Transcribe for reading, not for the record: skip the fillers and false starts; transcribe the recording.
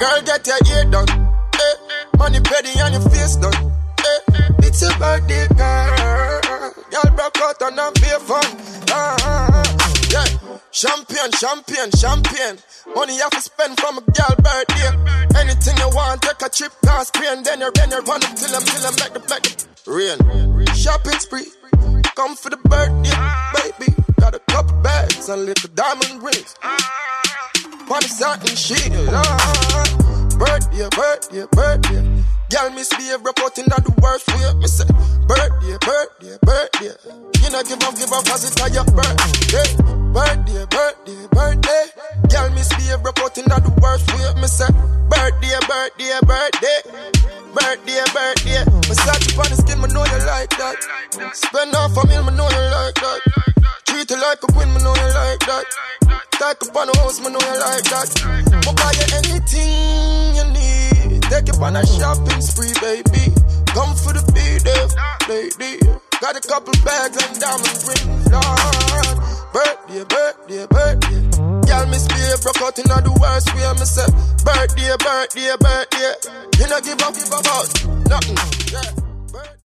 Girl, get your ear done. Money petty on your face done. It's your birthday, girl. Y'all broke out and I'm beer fun. Yeah. Champagne, champagne, champagne. Money you have to spend from a girl birthday. Anything you want, take a trip, cause Spain. Then you run it till I'm make the rain. Shopping spree. Come for the birthday, baby. Got a couple bags and little diamond rings. Money satin shit. Birthday, birthday, birthday. Girl misbehave, reporting out the worst way. Me say, birthday, birthday, birthday. You know give up, cause it's your birthday. Birthday, birthday, birthday. Girl misbehave, reporting out the worst way. Me say, birthday, birthday, birthday. Birthday, birthday. Massage upon the skin, me know you like that. Spend half a meal, me know you like that. Treat you like a queen, me know you like that. Stack up on the house, me know you like that. I'll buy you anything you need. Take you on a shopping spree, baby. Come for the B-day, lady. Got a couple bags and diamond rings, Lord. Birthday, birthday, birthday. Y'all misbehave, broke out in the worst way. Me say, birthday, birthday, birthday. You know give up about nothing, yeah.